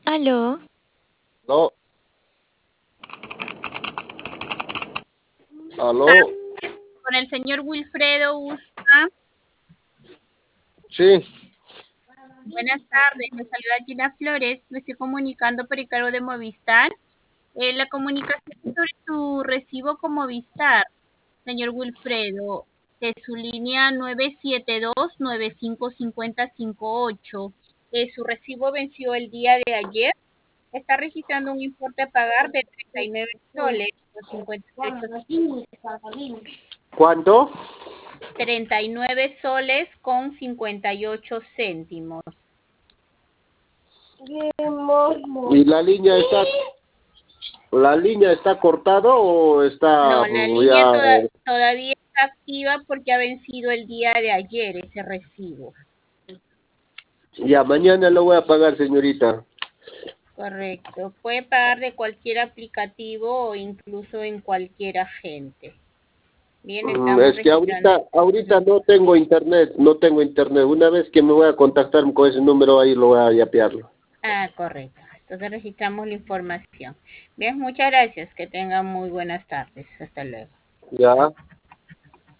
Aló, No, aló, Con el señor Wilfredo Usta. sí, Buenas tardes, me saluda Gina Flores, me estoy comunicando por el cargo de Movistar. La comunicación es sobre su recibo con Movistar, señor Wilfredo, de su línea 972-955058. Su recibo venció el día de ayer. Está registrando un importe a pagar de 39 soles con 58 ¿cuánto? 39 soles con 58 céntimos. ¿Y la línea está cortada o está No, la línea ya, todavía está activa porque ha vencido el día de ayer ese recibo. ya mañana lo voy a pagar, señorita? Correcto. Puede pagar de cualquier aplicativo o incluso en cualquier agente. Bien, estamos Es que registrando. ahorita no tengo internet. Una vez que me voy a contactar con ese número ahí lo voy a yapearlo. Ah, correcto. Entonces registramos la información. Bien, muchas gracias. Que tengan muy buenas tardes. Hasta luego. Ya.